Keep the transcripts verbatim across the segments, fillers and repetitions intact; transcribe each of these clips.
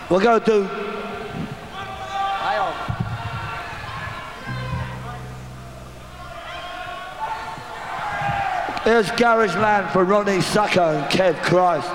We're going to do... Here's Garage Land for Ronnie Sucker and Kev Christ.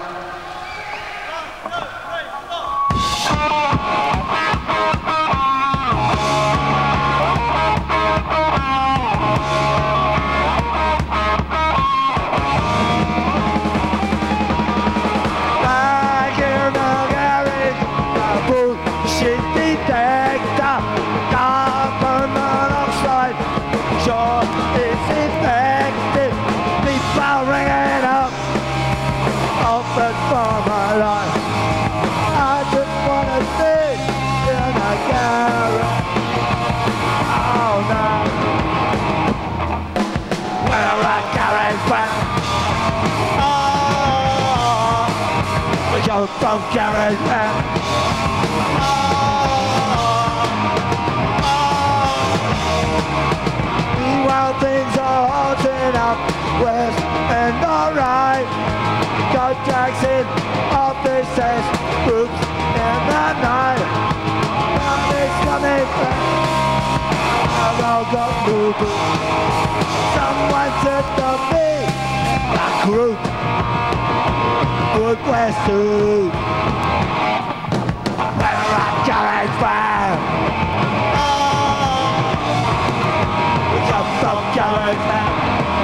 From Garage Land. Meanwhile, things are haunting up west and alright. Got Jackson offices, groups in the night. Nothing's coming back. I've all got moving. Someone said to me, a group. Good question. Where I Garage Land. We come from Garage Land.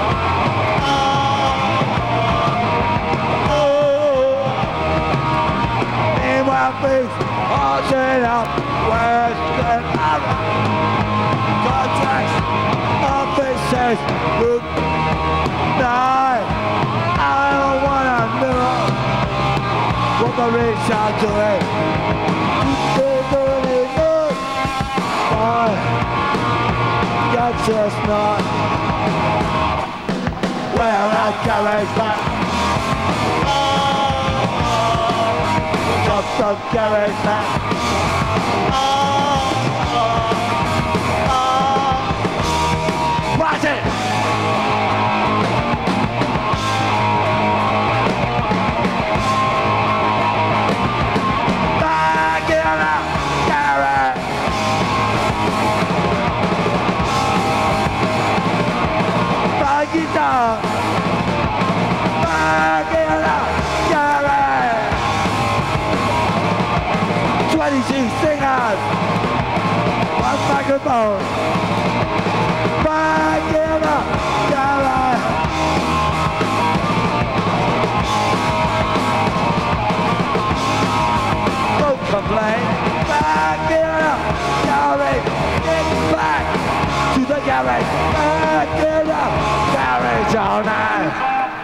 Meanwhile, things are set up west and out. Contracts, offices, group nine. I don't wanna know what the rich are doing. They're doing it good. Oh, you're just not. Where I Garage Land. Just from Garage Land. Watch it! Guitar, twenty-two singers, one microphone, Bagina, Gala. Don't complain, Bagina, Gala, get back to the garage, Bagina. Garage all night.